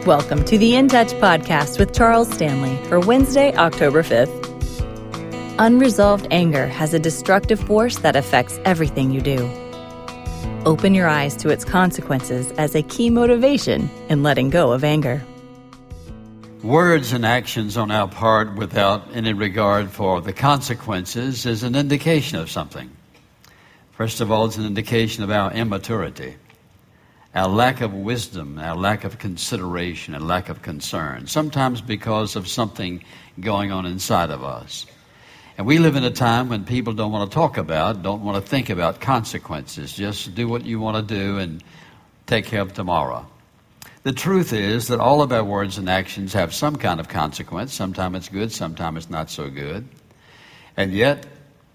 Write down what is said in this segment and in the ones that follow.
Welcome to the In Touch podcast with Charles Stanley for Wednesday, October 5th. Unresolved anger has a destructive force that affects everything you do. Open your eyes to its consequences as a key motivation in letting go of anger. Words and actions on our part without any regard for the consequences is an indication of something. First of all, it's an indication of our immaturity, our lack of wisdom, our lack of consideration, and lack of concern, sometimes because of something going on inside of us. And we live in a time when people don't want to talk about, don't want to think about consequences. Just do what you want to do and take care of tomorrow. The truth is that all of our words and actions have some kind of consequence. Sometimes it's good, sometimes it's not so good. And yet,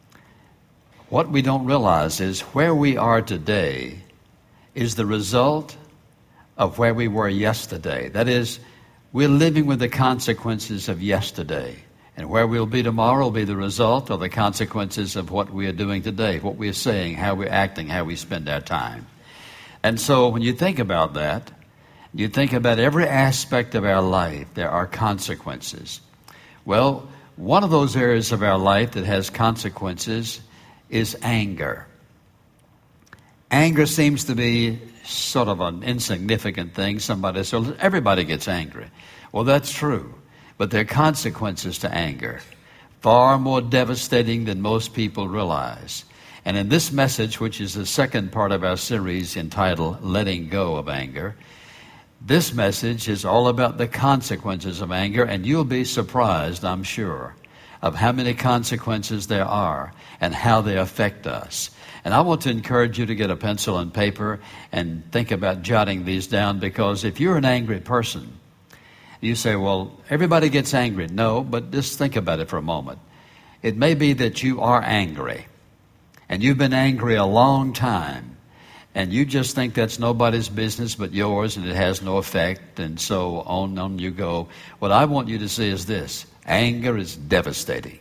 what we don't realize is where we are today is the result of where we were yesterday. That is, we're living with the consequences of yesterday. And where we'll be tomorrow will be the result of the consequences of what we are doing today, what we're saying, how we're acting, how we spend our time. And so when you think about that, you think about every aspect of our life, there are consequences. Well, one of those areas of our life that has consequences is anger. Anger seems to be sort of an insignificant thing. Somebody says, everybody gets angry. Well, that's true. But there are consequences to anger, far more devastating than most people realize. And in this message, which is the second part of our series entitled Letting Go of Anger, this message is all about the consequences of anger, and you'll be surprised, I'm sure, of how many consequences there are and how they affect us. And I want to encourage you to get a pencil and paper and think about jotting these down, because if you're an angry person, you say, well, everybody gets angry. No, but just think about it for a moment. It may be that you are angry, and you've been angry a long time, and you just think that's nobody's business but yours, and it has no effect, and so on you go. What I want you to see is this: anger is devastating.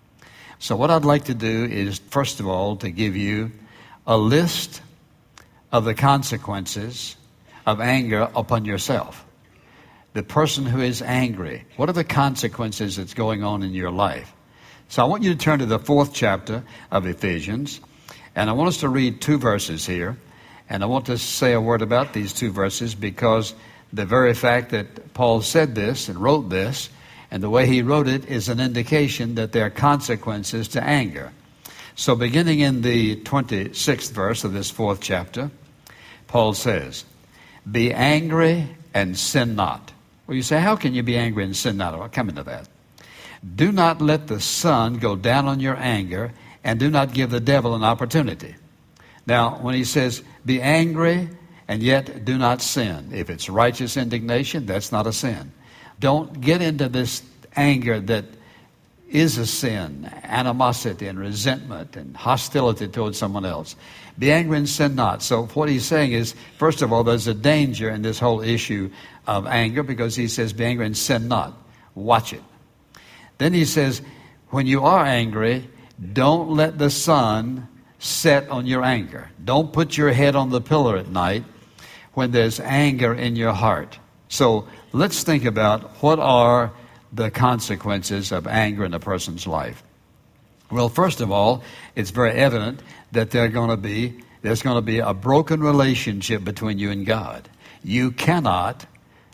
So what I'd like to do is, first of all, to give you a list of the consequences of anger upon yourself. The person who is angry, what are the consequences that's going on in your life? So I want you to turn to the 4th chapter of Ephesians, and I want us to read 2 verses here. And I want to say a word about these 2 verses because the very fact that Paul said this and wrote this, and the way he wrote it, is an indication that there are consequences to anger. So beginning in the 26th verse of this 4th chapter, Paul says, "Be angry and sin not." Well, you say, how can you be angry and sin not? I'll come into that. "Do not let the sun go down on your anger, and do not give the devil an opportunity." Now, when he says, be angry and yet do not sin, if it's righteous indignation, that's not a sin. Don't get into this anger that is a sin, animosity and resentment and hostility towards someone else. Be angry and sin not. So what he's saying is, first of all, there's a danger in this whole issue of anger, because he says, be angry and sin not. Watch it. Then he says, when you are angry, don't let the sun set on your anger. Don't put your head on the pillow at night when there's anger in your heart. So let's think about what are the consequences of anger in a person's life. Well, first of all, it's very evident that there's going to be a broken relationship between you and God. You cannot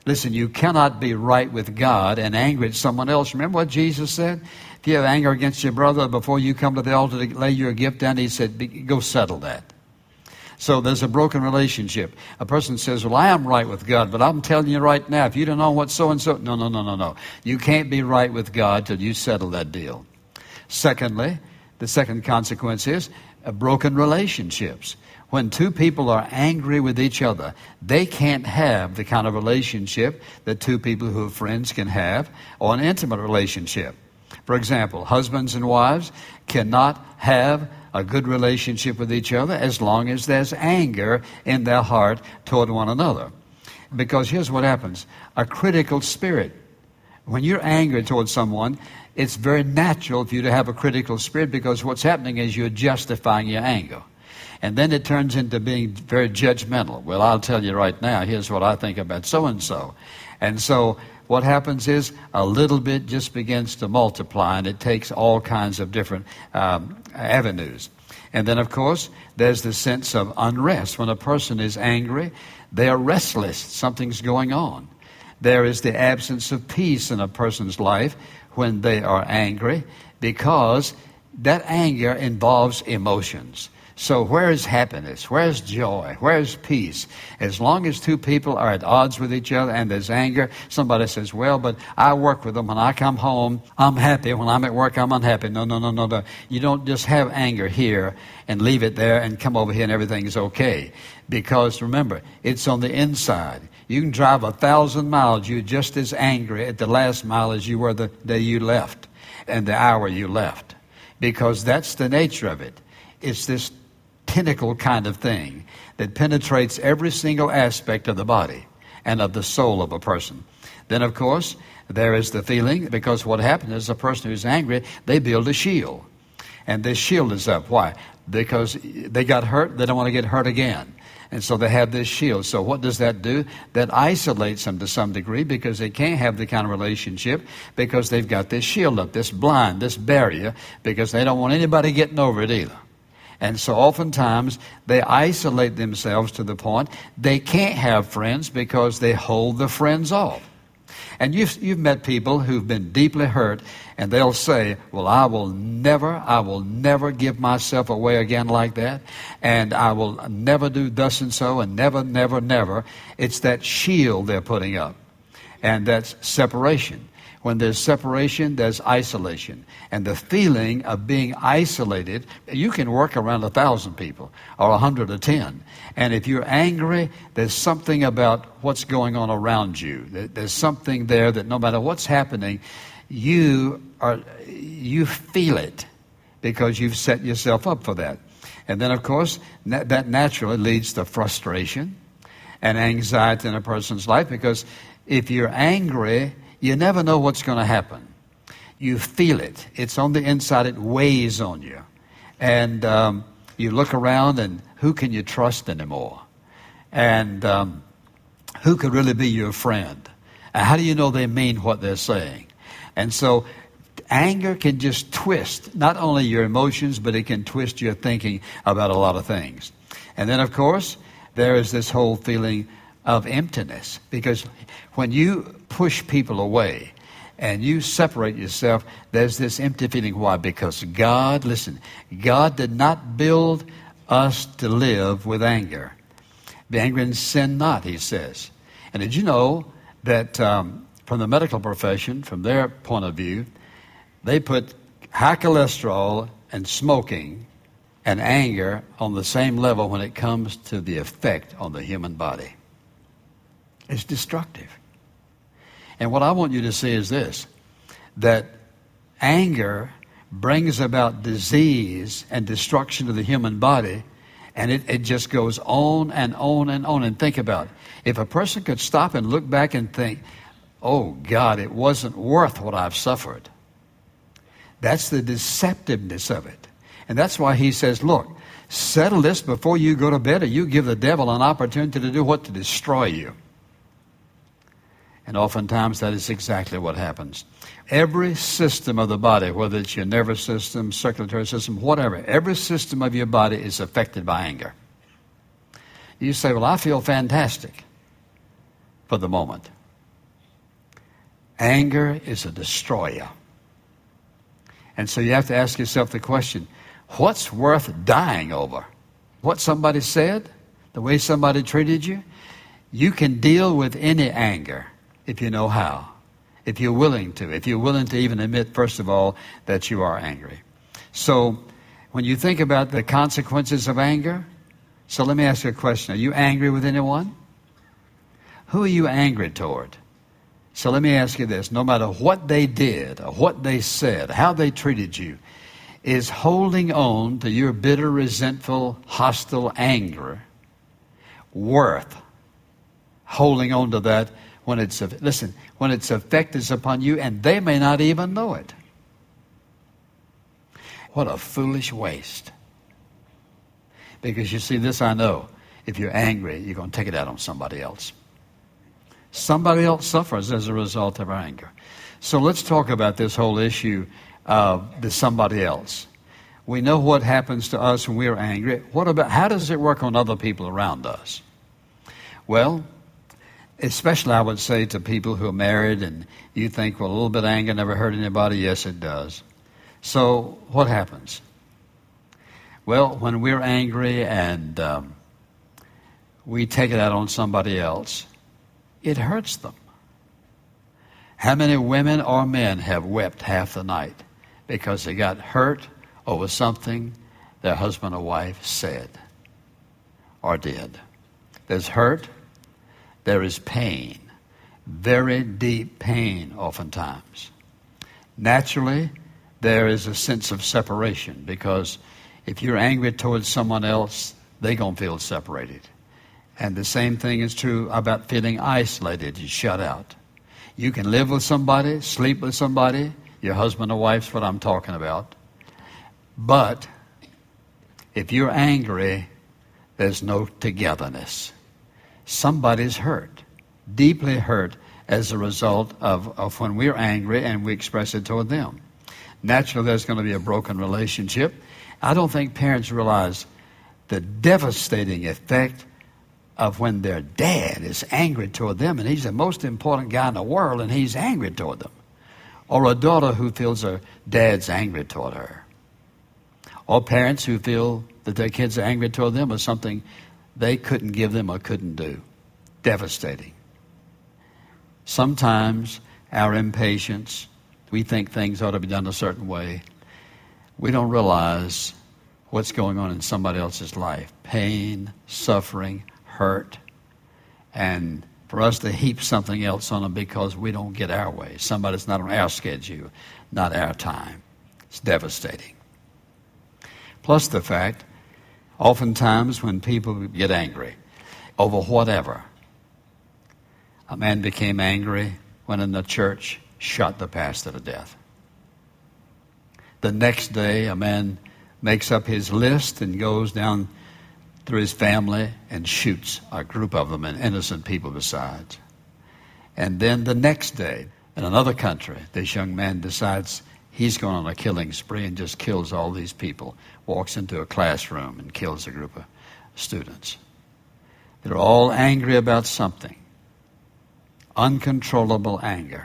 be right with God and angry at someone else. Remember what Jesus said? If you have anger against your brother before you come to the altar to lay your gift down, he said, go settle that. So there's a broken relationship. A person says, well, I am right with God, but I'm telling you right now, if you don't know what so-and-so, no. You can't be right with God till you settle that deal. Secondly, the second consequence is broken relationships. When 2 people are angry with each other, they can't have the kind of relationship that 2 people who are friends can have, or an intimate relationship. For example, husbands and wives cannot have a good relationship with each other as long as there's anger in their heart toward one another. Because here's what happens. A critical spirit. When you're angry towards someone, it's very natural for you to have a critical spirit, because what's happening is you're justifying your anger. And then it turns into being very judgmental. Well, I'll tell you right now, here's what I think about so-and-so. And so what happens is a little bit just begins to multiply, and it takes all kinds of different avenues. And then, of course, there's the sense of unrest. When a person is angry, they are restless. Something's going on. There is the absence of peace in a person's life when they are angry, because that anger involves emotions. So where is happiness? Where is joy? Where is peace? As long as two people are at odds with each other and there's anger, somebody says, well, but I work with them. When I come home, I'm happy. When I'm at work, I'm unhappy. No. You don't just have anger here and leave it there and come over here and everything is okay. Because remember, it's on the inside. You can drive 1,000 miles. You're just as angry at the last mile as you were the day you left and the hour you left. Because that's the nature of it. It's this tentacle kind of thing that penetrates every single aspect of the body and of the soul of a person. Then, of course, there is the feeling, because what happens is a person who's angry, they build a shield. And this shield is up. Why? Because they got hurt, they don't want to get hurt again. And so they have this shield. So what does that do? That isolates them to some degree, because they can't have the kind of relationship, because they've got this shield up, this blind, this barrier, because they don't want anybody getting over it either. And so oftentimes they isolate themselves to the point they can't have friends because they hold the friends off. And you've met people who've been deeply hurt, and they'll say, well, I will never give myself away again like that, and I will never do thus and so, and never. It's that shield they're putting up, and that's separation. When there's separation, there's isolation. And the feeling of being isolated, you can work around 1,000 people or 100 or 10. And if you're angry, there's something about what's going on around you. There's something there that no matter what's happening, you feel it because you've set yourself up for that. And then, of course, that naturally leads to frustration and anxiety in a person's life, because if you're angry, you never know what's going to happen. You feel it. It's on the inside. It weighs on you. And you look around, and who can you trust anymore? And who could really be your friend? And how do you know they mean what they're saying? And so anger can just twist not only your emotions, but it can twist your thinking about a lot of things. And then, of course, there is this whole feeling of emptiness, because when you push people away and you separate yourself, there's this empty feeling. Why? Because God did not build us to live with anger. Be angry and sin not, he says. And did you know that from the medical profession, from their point of view, they put high cholesterol and smoking and anger on the same level when it comes to the effect on the human body? It's destructive. And what I want you to see is this, that anger brings about disease and destruction of the human body, and it just goes on and on and on. And think about it. If a person could stop and look back and think, oh God, it wasn't worth what I've suffered. That's the deceptiveness of it. And that's why he says, look, settle this before you go to bed, or you give the devil an opportunity to do what? To destroy you. And oftentimes that is exactly what happens. Every system of the body, whether it's your nervous system, circulatory system, whatever, every system of your body is affected by anger. You say, well, I feel fantastic for the moment. Anger is a destroyer. And so you have to ask yourself the question, what's worth dying over? What somebody said? The way somebody treated you? You can deal with any anger if you know how, if you're willing to even admit, first of all, that you are angry. So when you think about the consequences of anger, so let me ask you a question. Are you angry with anyone? Who are you angry toward? So let me ask you this. No matter what they did or what they said, how they treated you, is holding on to your bitter, resentful, hostile anger worth holding on to that when its effect is upon you, and they may not even know it? What a foolish waste. Because you see, this I know. If you're angry, you're going to take it out on somebody else. Somebody else suffers as a result of our anger. So let's talk about this whole issue of the somebody else. We know what happens to us when we're angry. How does it work on other people around us? Well, especially I would say to people who are married and you think, well, a little bit of anger never hurt anybody. Yes, it does. So what happens? Well, when we're angry and we take it out on somebody else, it hurts them. How many women or men have wept half the night because they got hurt over something their husband or wife said or did? There's hurt. There is pain. Very deep pain oftentimes. Naturally, there is a sense of separation because if you're angry towards someone else, they're going to feel separated. And the same thing is true about feeling isolated and shut out. You can live with somebody, sleep with somebody, your husband or wife's what I'm talking about. But if you're angry, there's no togetherness. Somebody's hurt, deeply hurt as a result of when we're angry and we express it toward them. Naturally, there's going to be a broken relationship. I don't think parents realize the devastating effect of when their dad is angry toward them, and he's the most important guy in the world, and he's angry toward them. Or a daughter who feels her dad's angry toward her. Or parents who feel that their kids are angry toward them or something they couldn't give them or couldn't do. Devastating. Sometimes our impatience, we think things ought to be done a certain way. We don't realize what's going on in somebody else's life. Pain, suffering, hurt, and for us to heap something else on them because we don't get our way. Somebody's not on our schedule, not our time. It's devastating. Plus the fact, oftentimes when people get angry over whatever, a man became angry when in the church shot the pastor to death. The next day, a man makes up his list and goes down through his family and shoots a group of them and innocent people besides. And then the next day, in another country, this young man decides he's going on a killing spree and just kills all these people, walks into a classroom and kills a group of students. They're all angry about something. Uncontrollable anger.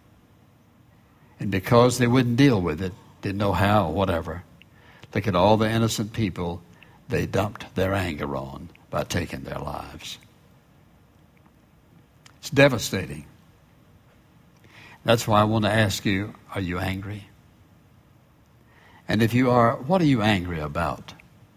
And because they wouldn't deal with it, didn't know how or whatever, look at all the innocent people they dumped their anger on by taking their lives. It's devastating. That's why I want to ask you, are you angry? And if you are, what are you angry about?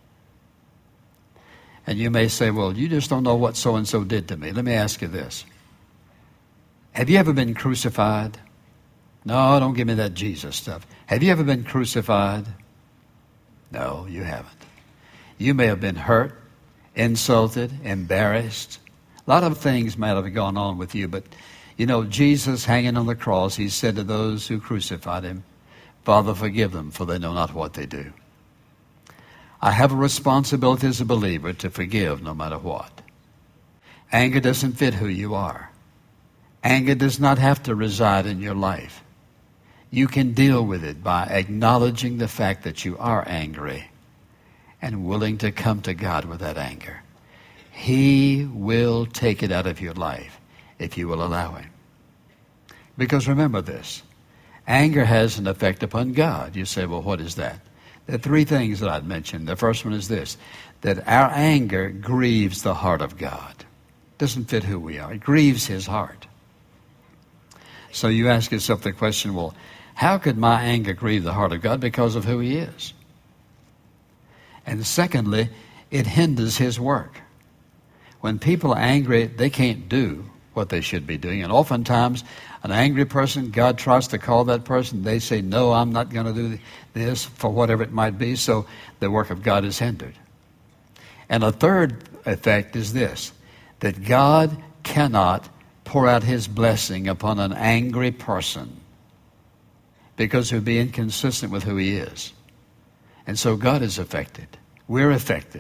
And you may say, well, you just don't know what so-and-so did to me. Let me ask you this. Have you ever been crucified? No, don't give me that Jesus stuff. Have you ever been crucified? No, you haven't. You may have been hurt, insulted, embarrassed. A lot of things might have gone on with you, but you know, Jesus hanging on the cross, he said to those who crucified him, Father, forgive them, for they know not what they do. I have a responsibility as a believer to forgive no matter what. Anger doesn't fit who you are. Anger does not have to reside in your life. You can deal with it by acknowledging the fact that you are angry and willing to come to God with that anger. He will take it out of your life if you will allow him. Because remember this, anger has an effect upon God. You say, well, what is that? There are three things that I'd mentioned. The first one is this, that our anger grieves the heart of God. It doesn't fit who we are. It grieves his heart. So you ask yourself the question, well, how could my anger grieve the heart of God? Because of who he is. And secondly, it hinders his work. When people are angry, they can't do what they should be doing. And oftentimes, an angry person, God tries to call that person. They say, no, I'm not going to do this for whatever it might be. So the work of God is hindered. And a third effect is this, that God cannot pour out his blessing upon an angry person because it would be inconsistent with who he is. And so God is affected. We're affected.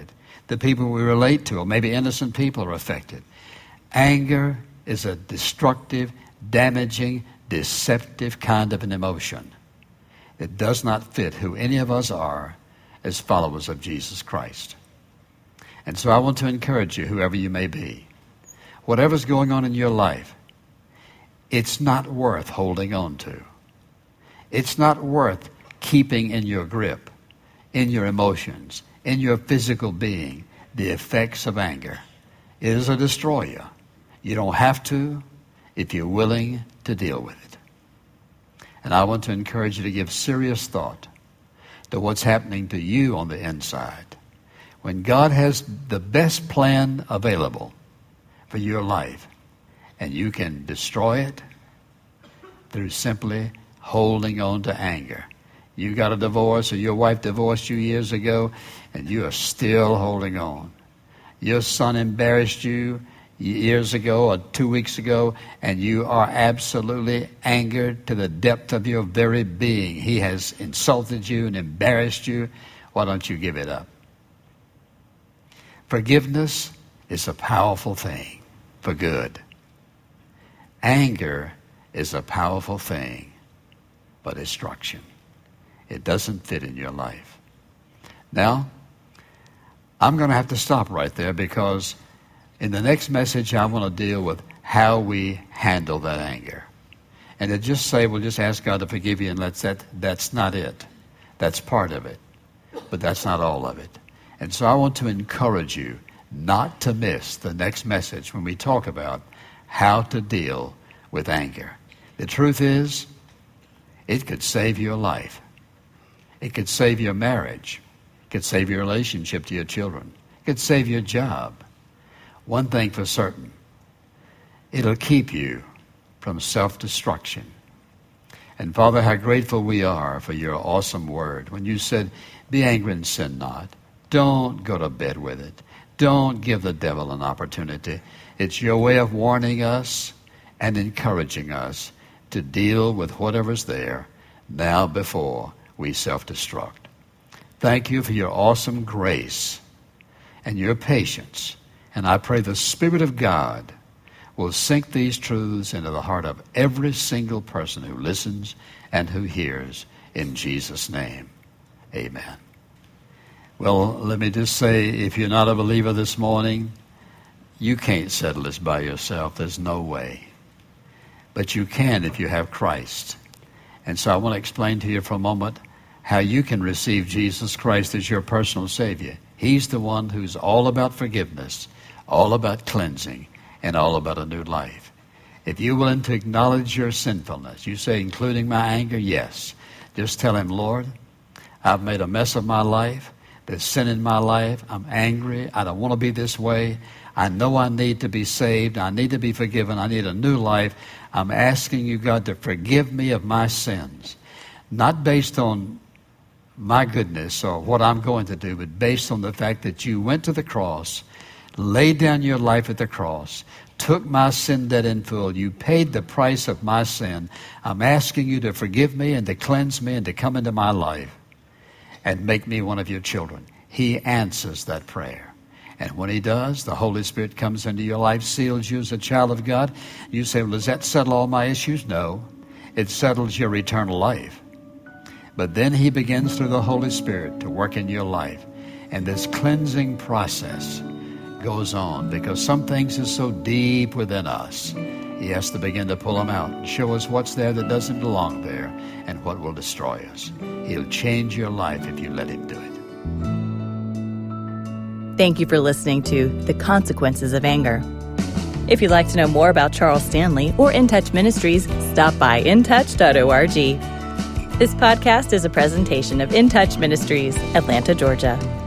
the people we relate to, or maybe innocent people are affected. Anger is a destructive, damaging, deceptive kind of an emotion. It does not fit who any of us are as followers of Jesus Christ. And so I want to encourage you, whoever you may be, whatever's going on in your life, it's not worth holding on to. It's not worth keeping in your grip, in your emotions, in your physical being, the effects of anger. It is a destroyer. You don't have to if you're willing to deal with it. And I want to encourage you to give serious thought to what's happening to you on the inside. When God has the best plan available for your life, and you can destroy it through simply holding on to anger. You got a divorce, or your wife divorced you years ago, and you are still holding on. Your son embarrassed you years ago or 2 weeks ago, and you are absolutely angered to the depth of your very being. He has insulted you and embarrassed you. Why don't you give it up? Forgiveness is a powerful thing for good. Anger is a powerful thing for destruction. It doesn't fit in your life. Now, I'm going to have to stop right there, because in the next message I want to deal with how we handle that anger. And to just say, well, just ask God to forgive you and that's not it. That's part of it. But that's not all of it. And so I want to encourage you not to miss the next message when we talk about how to deal with anger. The truth is, it could save your life. It could save your marriage. It could save your relationship to your children. It could save your job. One thing for certain, it'll keep you from self-destruction. And Father, how grateful we are for your awesome word. When you said, be angry and sin not. Don't go to bed with it. Don't give the devil an opportunity. It's your way of warning us and encouraging us to deal with whatever's there now before we self-destruct. Thank you for your awesome grace and your patience. And I pray the Spirit of God will sink these truths into the heart of every single person who listens and who hears. In Jesus' name, amen. Well, let me just say, if you're not a believer this morning, you can't settle this by yourself. There's no way. But you can if you have Christ. And so I want to explain to you for a moment how you can receive Jesus Christ as your personal Savior. He's the one who's all about forgiveness, all about cleansing, and all about a new life. If you're willing to acknowledge your sinfulness, you say, including my anger, yes. Just tell him, Lord, I've made a mess of my life. There's sin in my life. I'm angry. I don't want to be this way. I know I need to be saved. I need to be forgiven. I need a new life. I'm asking you, God, to forgive me of my sins. Not based on my goodness or what I'm going to do, but based on the fact that you went to the cross, laid down your life at the cross, took my sin debt in full. You paid the price of my sin. I'm asking you to forgive me and to cleanse me and to come into my life and make me one of your children. He answers that prayer. And when he does, the Holy Spirit comes into your life, seals you as a child of God. You say, well, does that settle all my issues? No. It settles your eternal life. But then he begins through the Holy Spirit to work in your life. And this cleansing process goes on because some things are so deep within us. He has to begin to pull them out and show us what's there that doesn't belong there and what will destroy us. He'll change your life if you let him do it. Thank you for listening to The Consequences of Anger. If you'd like to know more about Charles Stanley or In Touch Ministries, stop by intouch.org. This podcast is a presentation of In Touch Ministries, Atlanta, Georgia.